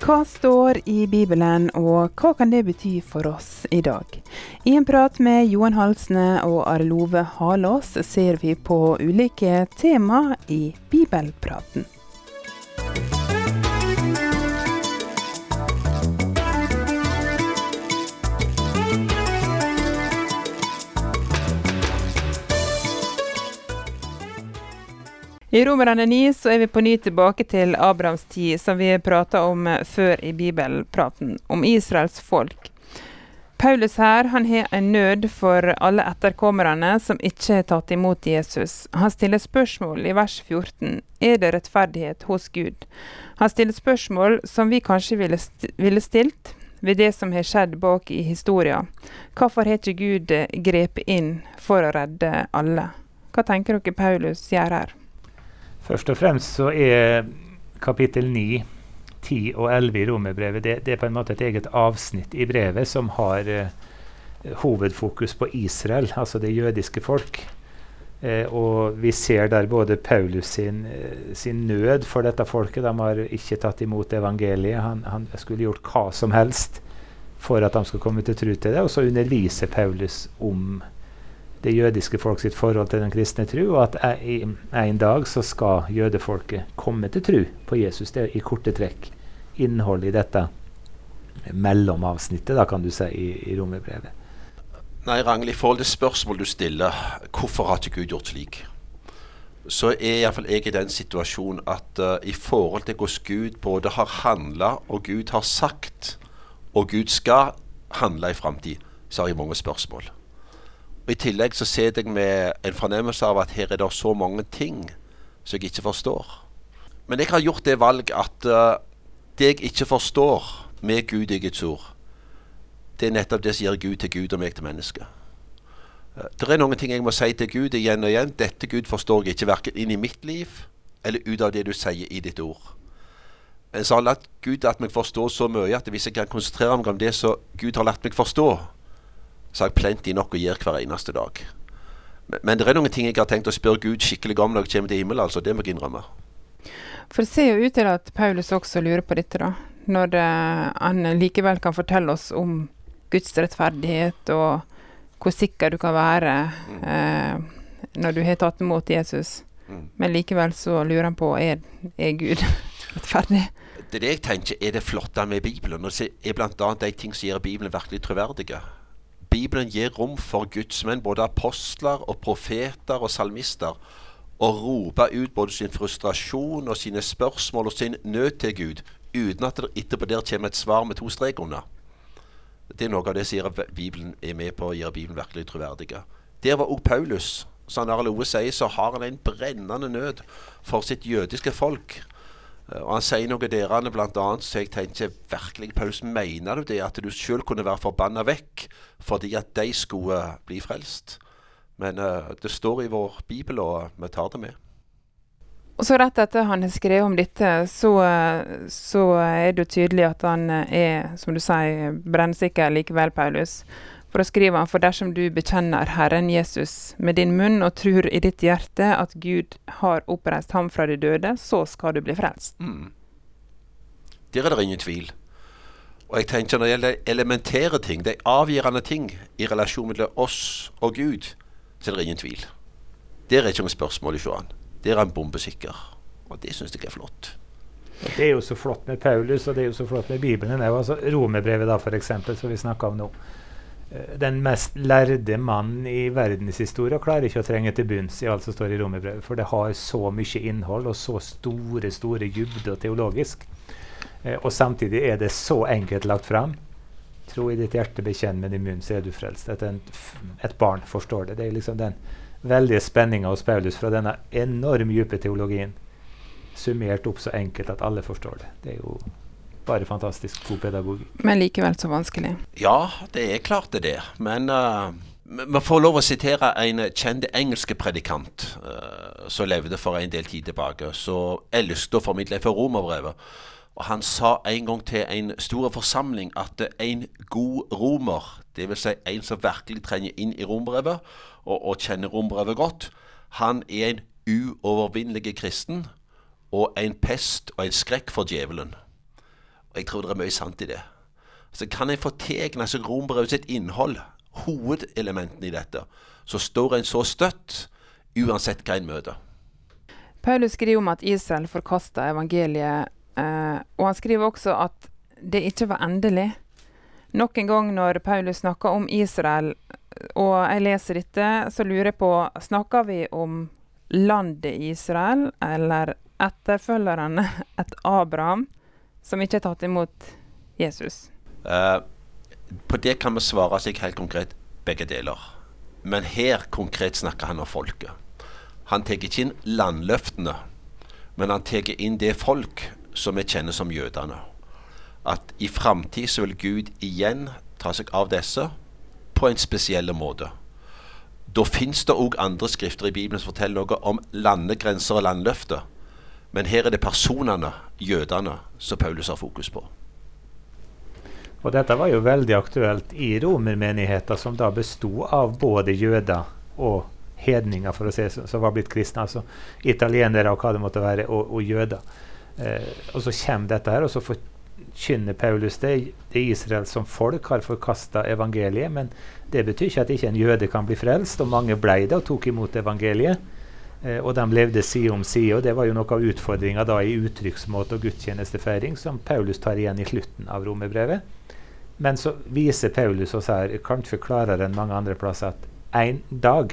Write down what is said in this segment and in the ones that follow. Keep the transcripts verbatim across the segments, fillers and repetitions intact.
Hva står i Bibelen, og hva kan det bety for oss i dag? I en prat med Johan Halsne og Arlove Halås ser vi på ulike tema i Bibelpraten. I Romerne ni så er vi på ny tilbake til Abrahams tid, som vi pratet om før i Bibelpraten, om Israels folk. Paulus her, han har en nød for alle etterkommerne som ikke har tatt imot Jesus. Han stiller spørsmål i vers fjorten. Er det rettferdighet hos Gud? Han stiller spørsmål som vi kanskje ville, st ville stilt ved det som har skjedd bak i historien. Hvorfor har ikke Gud grepet inn for å redde alle? Hva tenker dere Paulus gjør her? Først og fremst så er kapittel ni, ti og elleve i Romerbrevet, det, det er på en måte et eget avsnitt i brevet som har eh, hovedfokus på Israel, altså det jødiske folk. Eh, og vi ser der både Paulus sin, eh, sin nød for dette folket. De har ikke tatt imot evangeliet. Han, han skulle gjort hva som helst for at de skulle komme til tro til det. Og så underviser Paulus om det jødiske folk sitt forhold til den kristne tro, og at i en dag så skal jødefolket komme til tro på Jesus. Det er i korte trekk innhold i dette mellomavsnittet, da kan du si, i, i Romerbrevet. Nei, Ragnhild, i forhold til spørsmål du stiller, hvorfor har ikke Gud gjort slik? Så er i hvert fall jeg i den situasjonen at uh, i forhold til hvordan Gud både har handlet, og Gud har sagt, og Gud skal handle i fremtid, så har jeg mange spørsmål. Og i tillegg så ser jeg med en fornemmelse av at her er det så mange ting som jeg ikke forstår. Men jeg har gjort det valg at uh, det jeg ikke forstår med Gud i Guds ord, det er nettopp det som gjør Gud til Gud og meg til menneske. Uh, det er noen ting jeg må si til Gud igjen og igjen. Dette Gud forstår jeg ikke hverken inn i mitt liv, eller ut av det du sier i ditt ord. Men så har latt Gud at meg forstå så mye at hvis jeg kan konsentrere meg om det som Gud har latt meg forstå, så har jeg plenty nok å gjøre hver eneste dag. Men, men det er noen ting jeg har tenkt å spørre Gud skikkelig om når jeg kommer til himmelen, altså det må jeg innrømme. For det ser jo ut til at Paulus også lurer på dette da, når det, han likevel kan fortelle oss om Guds rettferdighet og hvor sikker du kan være mm. eh, når du har tatt imot Jesus. Mm. Men likevel så lurer han på, er, er Gud rettferdig? Det er det jeg tenker er det flotte med Bibelen, og det er blant annet de ting som gjør Bibelen virkelig troverdige. Bibelen gir rom for Guds menn, både apostler og profeter og salmister, og rope ut både sin frustrasjon og sine spørsmål og sin nød til Gud, uten at det etterpå der kommer et svar med to strek under. Det er noe av det som gjør Bibelen er med på å gjøre Bibelen virkelig troverdige. Der var også Paulus, som Arlove sier, så har han en brennende nød for sitt jødiske folk. Og han sier noe derane blant annet, så jeg tenker virkelig, Paulus, mener du det at du selv kunne være forbannet vekk fordi at de skulle bli frelst? Men uh, det står i vår Bibel, og vi tar det med. Og så rett etter han har skrevet om dette, så, så er det tydelig at han er, som du sier, brennsikker likevel, Paulus. For å skrive han, for dersom du bekjenner Herren Jesus med din munn og tror i ditt hjerte at Gud har oppreist ham fra de døde, så skal du bli frelst. Mm. Der er det ingen tvil. Og jeg tenker når det gjelder elementære ting, de avgjørende ting i relasjon mellom oss og Gud, så er det ingen tvil. Der er ikke noe spørsmål i sjøen. Der er en bombesikker. Og det synes jeg er flott. Og det er jo så flott med Paulus, og det er jo så flott med Bibelen. Det er jo altså Romerbrevet da, for eksempel, som vi snakket om nå. Den mest lærde mannen i verdenshistorie klarer ikke å trenge til bunns i alt som står i Romerbrevet, for det har så mye innhold og så store, store dybde og teologisk. Eh, og samtidig er det så enkelt lagt fram. Tro i ditt hjerte, bekjenn med din munn, så er du frelst. At en, et barn forstår det. Det er liksom den veldige spenningen hos Paulus fra denne enorm dype teologien, summert opp så enkelt at alle forstår det. Det er jo bare fantastisk god pedagogikk. Men likevel så vanskelig. Ja, det er klart det er. Men uh, man får lov å sitere en kjent engelske predikant uh, som levde for en del tid tilbake, så elsket å formidle for Romerbrevet. Og han sa en gang til en stor forsamling at en god romer, det vil si en som virkelig trenger inn i Romerbrevet og, og kjenner Romerbrevet godt, han er en uovervinnelig kristen og en pest og en skrekk for djevelen. Og jeg tror det er mye sant i det. Så kan jeg fortegne seg Romerbrevet sitt innhold, hovedelementene i dette, så står en så støtt, uansett hva en møter. Paulus skriver om at Israel forkastet evangeliet, eh, og han skriver også at det ikke var endelig. Nok en gang når Paulus snakker om Israel, og jeg leser dette, så lurer jeg på, snakker vi om landet Israel, eller etterfølgerne et Abraham, som ikke har tatt imot Jesus? Uh, på det kan vi svare seg helt konkret begge deler. Men her konkret snakker han om folket. Han tar ikke inn landløftene, men han tar inn det folk som vi kjenner som jødene. At i fremtid så vil Gud igjen ta seg av disse på en spesiell måte. Da finnes det også andre skrifter i Bibelen som forteller noe om landegrenser og landløfter. Men her er det personene, jødene, som Paulus har fokus på. Og dette var jo veldig aktuelt i romermenigheter som da bestod av både jøder og hedninger, for å si, som var blitt kristne, altså italienere og hva det måtte være, og, og jøder. Eh, og så kommer dette her, og så forkynner Paulus det. Det Israel som folk har forkastet evangeliet, men det betyr ikke at ikke en jøde kan bli frelst, og mange ble det og tok imot evangeliet. Eh, og de levde side om side, og det var jo noe av utfordringen da i uttrykksmåte og gudstjenestefeiring, som Paulus tar igjen i slutten av romerbrevet. Men så viser Paulus oss her, kanskje klarere enn mange andre plasser, at en dag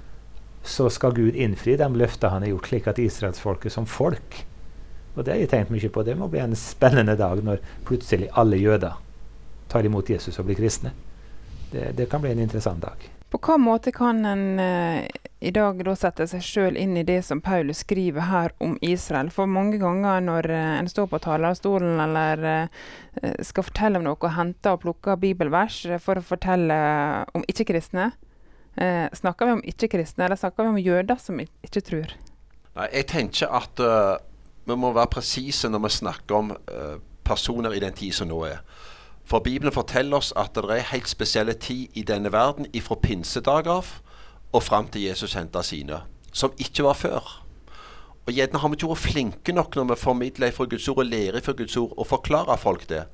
så skal Gud innfri de løfter han har gjort, slik at Israelsfolket som folk, og det har jeg tenkt mye på, det må bli en spennende dag når plutselig alle jøder tar imot Jesus og blir kristne. Det, det kan bli en interessant dag. På hva måte kan en eh, i dag da sette seg selv inn i det som Paulus skriver her om Israel? For mange ganger når eh, en står på talerstolen eller eh, skal fortelle om noe og hente og plukke bibelvers for å fortelle om ikke-kristne, eh, snakker vi om ikke-kristne, eller snakker vi om jøder som ikke tror? Nei, jeg tenker at uh, vi må være presise når vi snakker om uh, personer i den tid som nå er. For Bibelen forteller oss at det er helt spesielle tid i denne verden, ifra pinsedag av og frem til Jesus hentet sine, som ikke var før. Og gjerne har vi ikke vært flinke nok når vi formidler fra Guds ord og lærer fra Guds ord og forklarer folk det.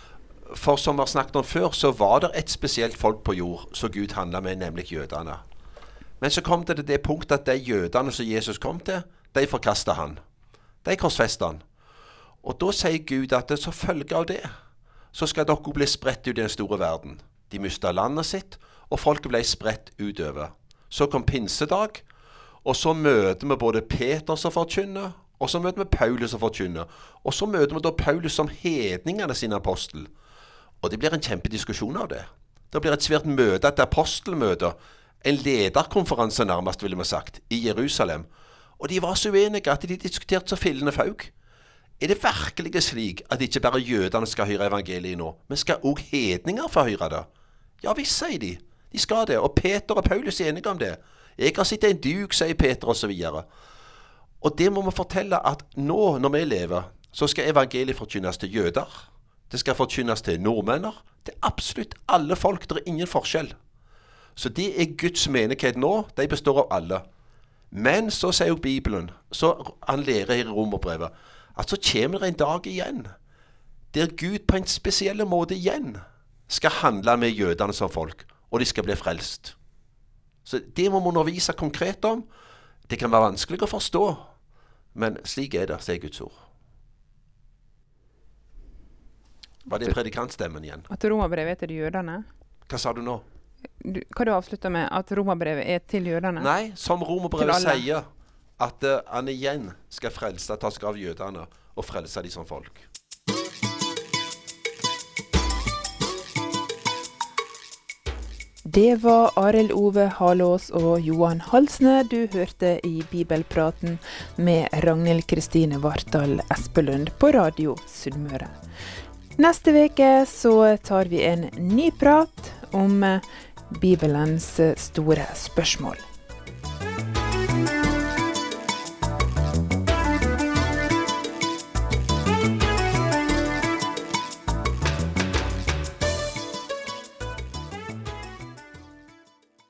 For som vi har snakket om før, så var det et spesielt folk på jord som Gud handlet med, nemlig jødene. Men så kom det til det punktet at de jødene som Jesus kom til, de forkastet han. De korsfestet han. Og da sier Gud at det så følge av det, så skal dere bli spredt ut i den store verden. De mistet landet sitt, og folket ble spredt utover. Så kom pinsedag, og så møter vi både Peter som forkynner, og så møter vi Paulus som forkynner, og så møter vi da Paulus som hedningene sin apostel. Og det blir en kjempediskusjon av det. Det blir et svært møte, et apostelmøte, en lederkonferanse nærmest, ville vi sagt, i Jerusalem. Og de var så uenige at de diskuterte så fillende folk. Er det virkelig slik at ikke bare jødene skal høre evangeliet nå, men skal også hedninger få høre det? Ja visst, sier de. De skal det, og Peter og Paulus er enige om det. Jeg har sett en duk, sier Peter, og så videre. Og det må vi fortelle at nå, når vi lever, så skal evangeliet forkynnes til jøder. Det skal forkynnes til nordmenner. Det er absolutt alle folk, det er ingen forskjell. Så det er Guds menighet nå, de består av alle. Men så sier jo Bibelen, så han lærer her i Romerbrevet, at så kommer det en dag igjen, der Gud på en spesiell måte igjen skal handle med jødene som folk, og de skal bli frelst. Så det må man undervise konkret om. Det kan være vanskelig å forstå, men slik er det, sier Guds ord. Var det predikantstemmen igjen? At romerbrevet er til jødene? Hva sa du nå? Du, hva du avslutter med? At romerbrevet er til jødene? Nei, som romerbrevet sier, at uh, han igjen skal frelse, ta seg av jødene og frelse de som folk. Det var Arild Ove Halås og Johan Halsne du hørte i Bibelpraten med Ragnhild Kristine Vartdal Espelund på Radio Sunnmøre. Neste veke så tar vi en ny prat om Bibelens store spørsmål.